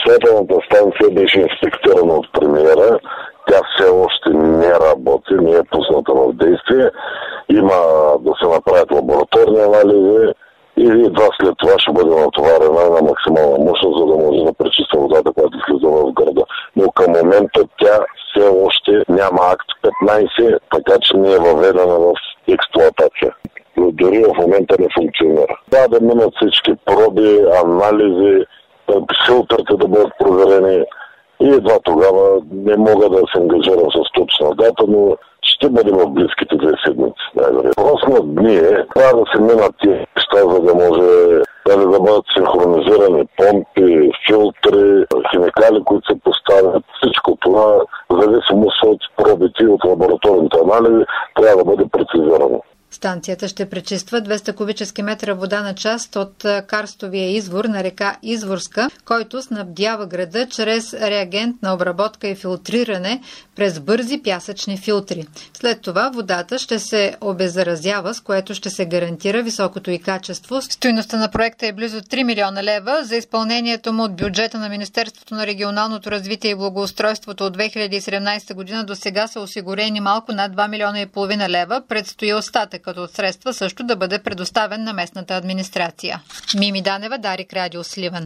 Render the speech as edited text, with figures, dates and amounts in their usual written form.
Пречиствателната станция беше инспектирана от премиера. Тя все още не работи, не е пусната в действие. Има да се направят лабораторни анализи и едва след това ще бъде натоварена на максимална мощност, за да може да пречиства водата, която влиза в града. Но към момента тя все още няма акт 15, така че не е въведена в експлоатация. Дори в момента не функционира. Да минат всички проби, анализи, филтрите да бъдат проверени и едва тогава не мога да се ангажирам с точна дата, но ще бъде в близките 2 седмици. Въпрос на дни трябва да се минат тези неща, за да може да бъдат синхронизирани помпи, филтри, химикали, които се поставят. Всичко това, в зависимост от пробите и от лабораторните анализи, трябва да бъде прецизирано. Станцията ще пречиства 200 кубически метра вода на час от карстовия извор на река Изворска, който снабдява града чрез реагентна обработка и филтриране през бързи пясъчни филтри. След това водата ще се обеззаразява, с което ще се гарантира високото й качество. Стойността на проекта е близо 3 милиона лева. За изпълнението му от бюджета на Министерството на регионалното развитие и благоустройството от 2017 година до сега са осигурени малко над 2 милиона и половина лева. Предстои остатък като от средства също да бъде предоставен на местната администрация. Мими Данева, Дарик Радио, Сливен.